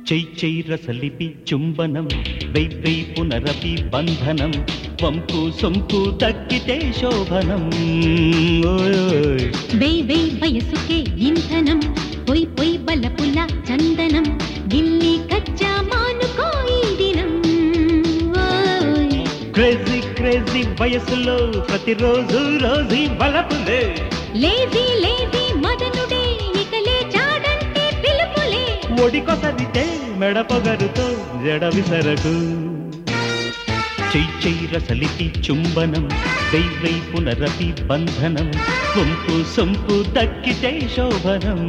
చెయ్యి రసలిపి చుంబనం వెయ్యి పునరపి బంధనం వంపు సొంపు దక్కితే శోభనం వెయ్యి వయసుకే ఇంధనం పొయ్ పొయ్ బలపుల చందనం గిల్లి కచ్చా మానుకో ఈ దినం క్రేజీ క్రేజీ వయసులో ప్రతిరోజు రోజీ బలపులే లేజీ లేజీ మదనుడే ఇక లేచాడంటే పిలుపులే ఒడికొసరితే మెడ పొగరుతో జడ విసరకు చెయ్యి రసలికి చుంబనం వెయ్యి పునరపి బంధనం వంపు సొంపు దక్కితే శోభనం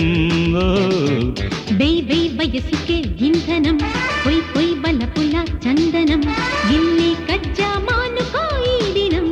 వెయ్యి వయసుకే ఇంధనం పొయ్ పొయ్ బలపుల చందనం గిల్లి కజ్జా మానుకో ఈ దినం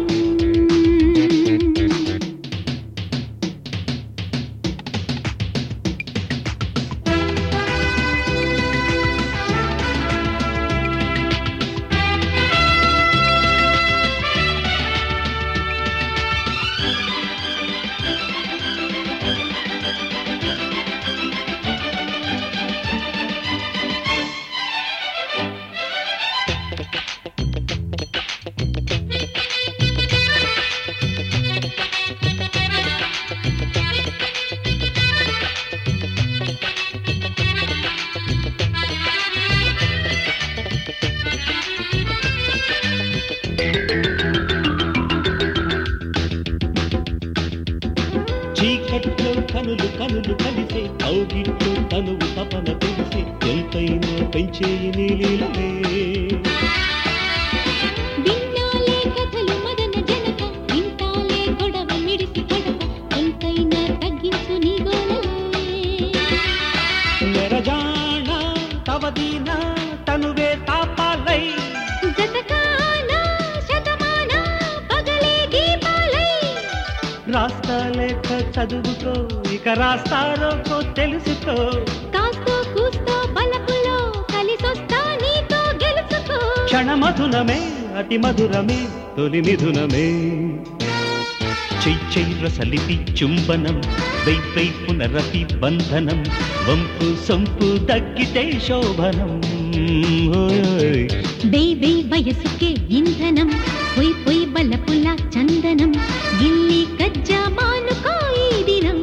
చీకట్లో కనులు కనులు కలిసే కౌగిట్లో తనువు తపన తెలిసే ఎంతైనా పెంచే నీలీలే విన్నాలే కథలు మదన జనక వింటాలే గొడవ మిడిసి గడప ఎంతైనా తగ్గించు నీ గోలలే నెరజాణ తవదీన తనువే తాపాలై జతకానా శతమాన పగలే దీపాలై రాస్తా లేక చదువుకో ఇక రాస్తారో తెలుసుకో కాస్తో కూస్తో బలపులో కలిసొస్తా నీతో గెలుచుకో క్షణమధునమే అతి మధురమే తొలి మిథునమే చెయ్యి రసలిపి చుంబనం వెయ్యి పునరపి బంధనం వంపు సొంపు దక్కితే శోభనం వెయ్యి వయసుకే ఇంధనం పొయ్ పొయ్ బలపుల చందనం గిల్లి కజ్జా మానుకో ఈ దినం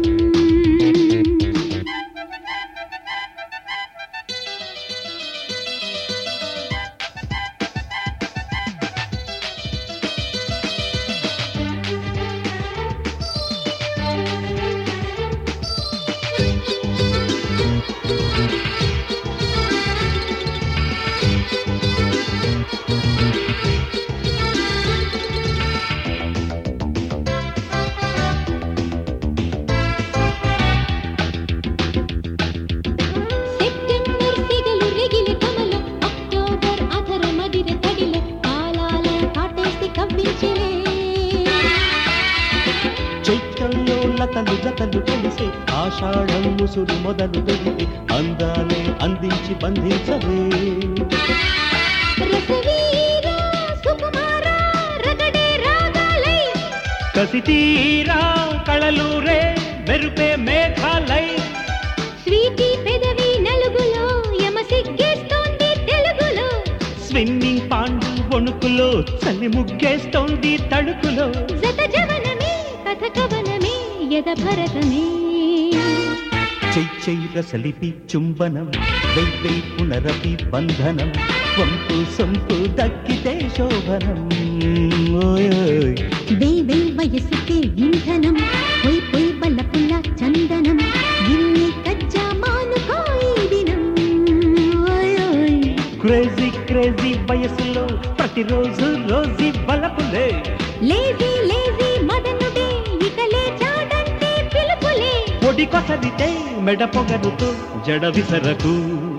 సెప్టెంబర్ సిగలు రెగిలి కమలం అక్టోబర్ అధర మదిర తడిలో కాలాల కాటేసి కవ్వించలే చైత్రంలో లతలు జతలు కలిసే ఆషాఢం ముసురు మొదలు వెలిపి అందాలే అందించి బంధించవే రసవీర సుకుమార రగడే రాగాలై కసితీరా కళలూరే మెరుపే మేఘాలై స్వీటీ పెదవి నలుగులో యమ సిగ్గేస్తోంది తెలుగులో స్విమ్మింగ్ పాండు వణుకులో చలి ముగ్గేస్తోంది తడుకులో జత జవనమే కథ కవనమే యద భరతమే చెయ్యి రసలిపి చుంబనం వెయ్యి పునరపి బంధనం వంపు సొంపు దక్కితే శోభనం వెయ్యి వయసుకే ఇంధనం పొయ్ పొయ్ బలపుల చందనం గిల్లి కజ్జా మానుకో ఈ దినం క్రేజీ క్రేజీ వయసులో ప్రతిరోజు రోజీ బలపులే లేజీ లేజీ మదనుడే ఇక లేచాడంటే పిలుపులే ఒడికొసరితే మెడ పొగరుతో జడ విసరకు